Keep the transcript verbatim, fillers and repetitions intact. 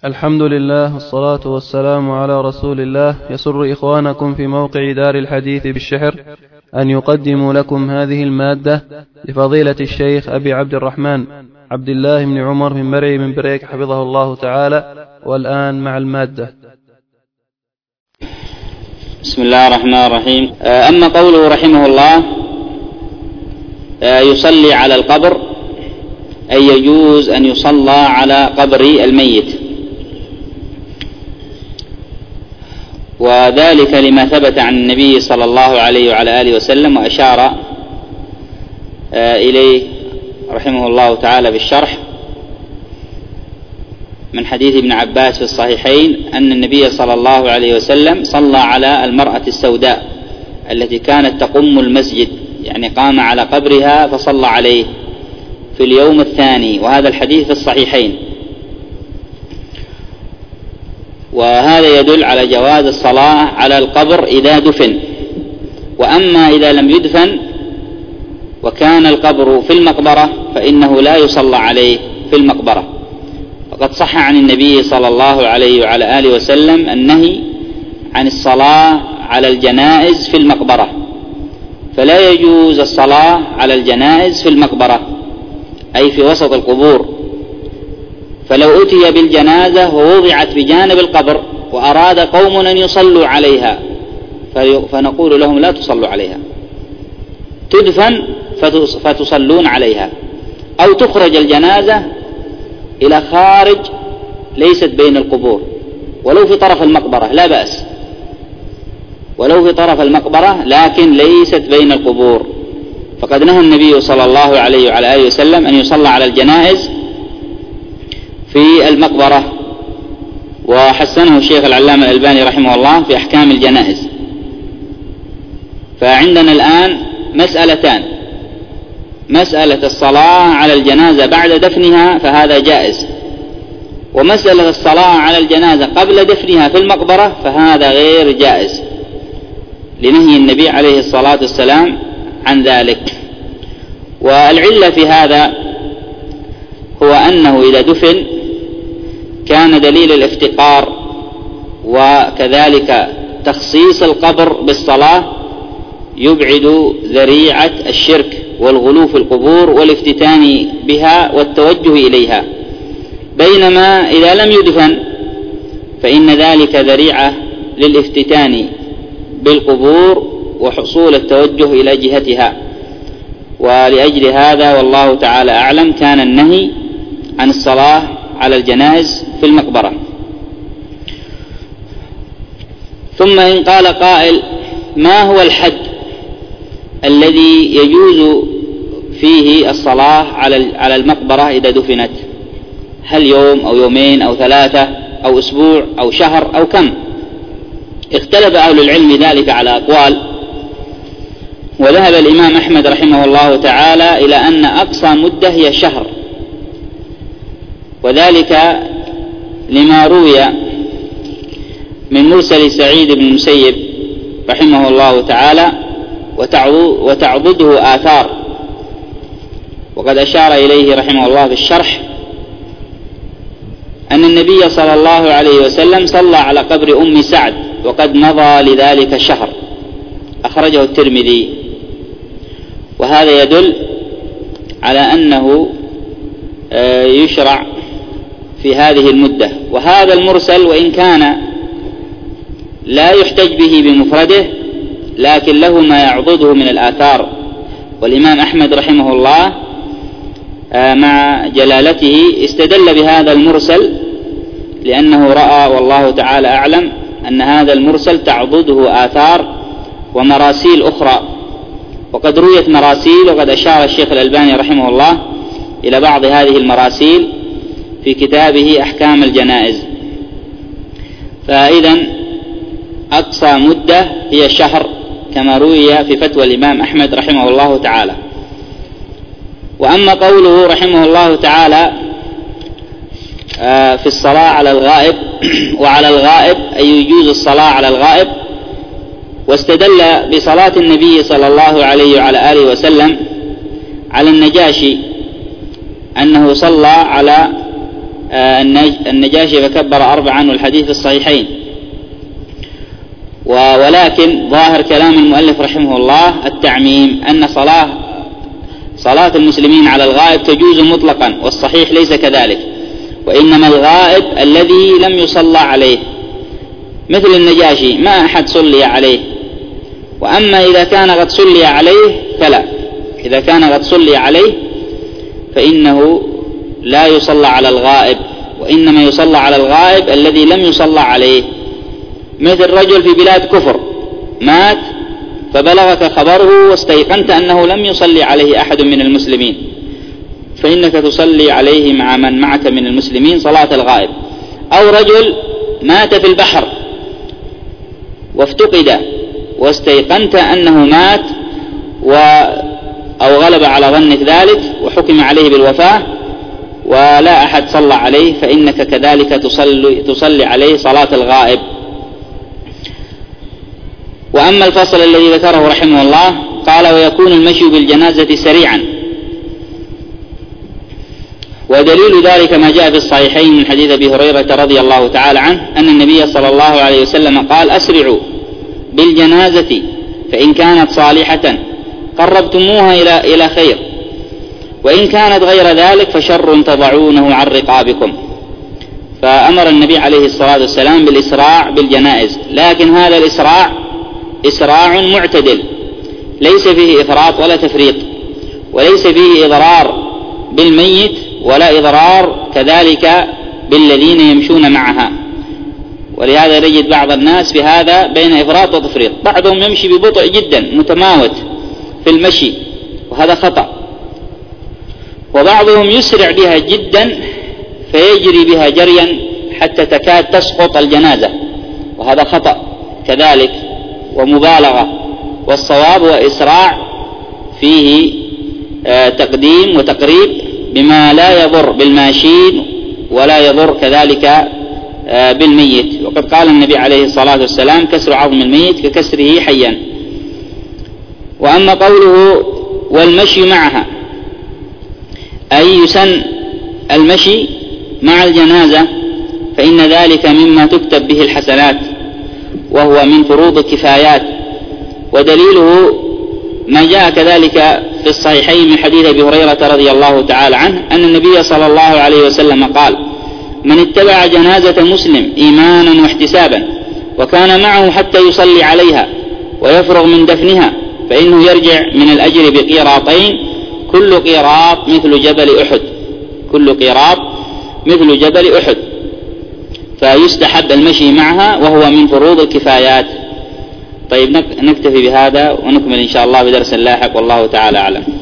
الحمد لله والصلاة والسلام على رسول الله. يسر إخوانكم في موقع دار الحديث بالشحر أن يقدموا لكم هذه المادة لفضيلة الشيخ أبي عبد الرحمن عبد الله بن عمر بن مرعي من بريك حفظه الله تعالى. والآن مع المادة. بسم الله الرحمن الرحيم. أما قوله رحمه الله يصلي على القبر، أي يجوز أن يصلى على قبر الميت، وذلك لما ثبت عن النبي صلى الله عليه وعلى آله وسلم، وأشار إليه رحمه الله تعالى بالشرح من حديث ابن عباس في الصحيحين أن النبي صلى الله عليه وسلم صلى على المرأة السوداء التي كانت تقم المسجد، يعني قام على قبرها فصلى عليه في اليوم الثاني، وهذا الحديث في الصحيحين. وهذا يدل على جواز الصلاة على القبر إذا دفن. وأما إذا لم يدفن وكان القبر في المقبرة فإنه لا يصلى عليه في المقبرة، وقد صح عن النبي صلى الله عليه وعلى آله وسلم النهي عن الصلاة على الجنائز في المقبرة، فلا يجوز الصلاة على الجنائز في المقبرة أي في وسط القبور. فلو أتي بالجنازة ووضعت بجانب القبر وأراد قوم أن يصلوا عليها فنقول لهم لا تصلوا عليها، تدفن فتصلون عليها، أو تخرج الجنازة إلى خارج ليست بين القبور ولو في طرف المقبرة لا بأس، ولو في طرف المقبرة لكن ليست بين القبور. فقد نهى النبي صلى الله عليه وعلى آله وسلم أن يصلى على الجنائز في المقبرة، وحسنه الشيخ العلامة الألباني رحمه الله في أحكام الجنائز. فعندنا الآن مسألتان: مسألة الصلاة على الجنازة بعد دفنها فهذا جائز، ومسألة الصلاة على الجنازة قبل دفنها في المقبرة فهذا غير جائز لنهي النبي عليه الصلاة والسلام عن ذلك. والعلة في هذا هو أنه إذا دفن كان دليل الافتقار وكذلك تخصيص القبر بالصلاة يبعد ذريعة الشرك والغلو في القبور والافتتان بها والتوجه إليها، بينما إذا لم يدفن فإن ذلك ذريعة للافتتان بالقبور وحصول التوجه إلى جهتها. ولأجل هذا والله تعالى أعلم كان النهي عن الصلاة على الجنائز في المقبرة. ثم إن قال قائل: ما هو الحد الذي يجوز فيه الصلاة على المقبرة إذا دفنت؟ هل يوم أو يومين أو ثلاثة أو أسبوع أو شهر أو كم؟ اختلف أهل العلم ذلك على أقوال، وذهب الإمام أحمد رحمه الله تعالى إلى أن أقصى مدة هي شهر، وذلك لما روي من مرسل سعيد بن المسيب رحمه الله تعالى وتعضده آثار، وقد أشار إليه رحمه الله في الشرح أن النبي صلى الله عليه وسلم صلى على قبر أم سعد وقد مضى لذلك شهر، أخرجه الترمذي. وهذا يدل على أنه يشرع في هذه المدة. وهذا المرسل وإن كان لا يحتج به بمفرده لكن له ما يعضده من الآثار، والإمام أحمد رحمه الله مع جلالته استدل بهذا المرسل لأنه رأى والله تعالى أعلم أن هذا المرسل تعضده آثار ومراسيل أخرى، وقد رويت مراسيل، وقد أشار الشيخ الألباني رحمه الله إلى بعض هذه المراسيل في كتابه أحكام الجنائز. فإذا أقصى مدة هي شهر كما روي في فتوى الإمام أحمد رحمه الله تعالى. وأما قوله رحمه الله تعالى في الصلاة على الغائب وعلى الغائب أي يجوز الصلاة على الغائب، واستدل بصلاة النبي صلى الله عليه وعلى آله وسلم على النجاشي أنه صلى على النجاشي فكبر أربعا والحديث في الصحيحين. ولكن ظاهر كلام المؤلف رحمه الله التعميم، أن صلاة صلاة المسلمين على الغائب تجوز مطلقا، والصحيح ليس كذلك، وإنما الغائب الذي لم يصلى عليه مثل النجاشي ما أحد صلي عليه. وأما إذا كان قد صلي عليه فلا، إذا كان قد صلي عليه فإنه لا يصلى على الغائب، وإنما يصلى على الغائب الذي لم يصلى عليه. مثل رجل في بلاد كفر مات فبلغك خبره واستيقنت أنه لم يصلي عليه أحد من المسلمين، فإنك تصلي عليه مع من معك من المسلمين صلاة الغائب. أو رجل مات في البحر وافتقد واستيقنت أنه مات و أو غلب على ظنك ذلك وحكم عليه بالوفاة ولا أحد صلى عليه، فإنك كذلك تصلي, تصلي عليه صلاة الغائب. وأما الفصل الذي ذكره رحمه الله قال: ويكون المشي بالجنازة سريعا. ودليل ذلك ما جاء في الصحيحين من حديث أبي هريرة رضي الله تعالى عنه أن النبي صلى الله عليه وسلم قال: أسرعوا بالجنازة فإن كانت صالحة قربتموها إلى إلى خير، وإن كانت غير ذلك فشر تضعونه عن رقابكم. فأمر النبي عليه الصلاة والسلام بالإسراع بالجنائز، لكن هذا الإسراع إسراع معتدل، ليس فيه إفراط ولا تفريط، وليس فيه إضرار بالميت ولا إضرار كذلك بالذين يمشون معها. ولهذا نجد بعض الناس في هذا بين إفراط وتفريط، بعضهم يمشي ببطء جدا متماوت في المشي وهذا خطأ، وبعضهم يسرع بها جدا فيجري بها جريا حتى تكاد تسقط الجنازة وهذا خطأ كذلك ومبالغة. والصواب وإسراع فيه آه تقديم وتقريب بما لا يضر بالماشين ولا يضر كذلك آه بالميت. وقد قال النبي عليه الصلاة والسلام: كسر عظم الميت ككسره حيا. وأما قوله والمشي معها، أي يسن المشي مع الجنازة، فإن ذلك مما تكتب به الحسنات وهو من فروض الكفايات. ودليله ما جاء كذلك في الصحيحين من حديث أبي هريرة رضي الله تعالى عنه أن النبي صلى الله عليه وسلم قال: من اتبع جنازة مسلم إيمانا واحتسابا وكان معه حتى يصلي عليها ويفرغ من دفنها فإنه يرجع من الأجر بقيراطين، كل قيراط مثل جبل أحد، كل قيراط مثل جبل أحد. فيستحب المشي معها وهو من فروض الكفايات. طيب نكتفي بهذا ونكمل إن شاء الله بدرس لاحق، والله تعالى أعلم.